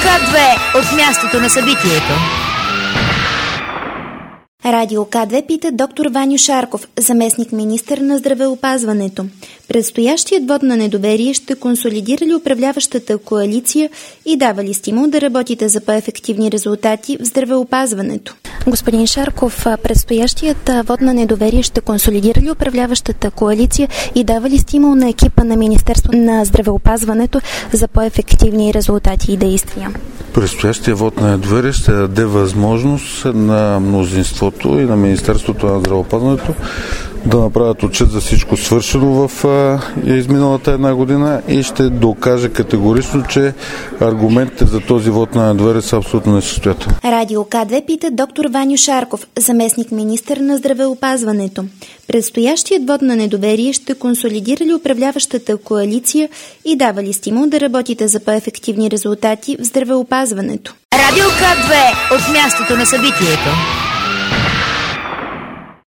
К2 от мястото на събитието. Радио К2 пита доктор Ваньо Шарков, заместник-министър на здравеопазването. Предстоящият вод на недоверие ще консолидира ли управляващата коалиция и дава ли стимул да работите за по-ефективни резултати в здравеопазването? Господин Шарков, предстоящият вод на недоверие ще консолидира ли управляващата коалиция и дава ли стимул на екипа на Министерство на здравеопазването за по-ефективни резултати и действия? Предстоящия вод на недоверие ще даде възможност на мнозинството и на Министерството на здравеопазването да направят отчет за всичко свършено в изминалата една година и ще докаже категорично, че аргументите за този вод на недоверие са абсолютно несъстоятелни. Радио К2 пита доктор Ваньо Шарков, заместник-министър на здравеопазването. Предстоящият вод на недоверие ще консолидира ли управляващата коалиция и дава ли стимул да работите за по-ефективни резултати в здравеопазването? Радио К2 от мястото на събитието.